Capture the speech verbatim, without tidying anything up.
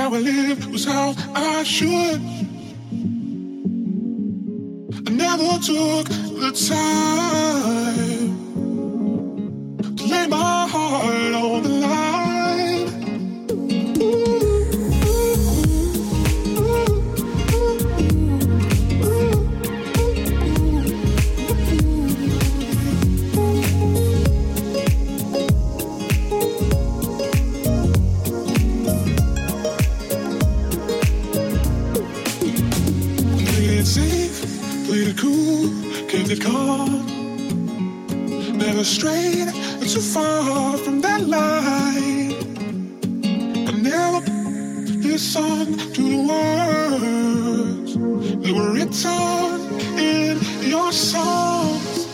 how I live was how I should. I never took the time to lay my heart on the line. Played it cool, kept it calm. Never strayed too far from that line. I never listened to the words that were written in your songs.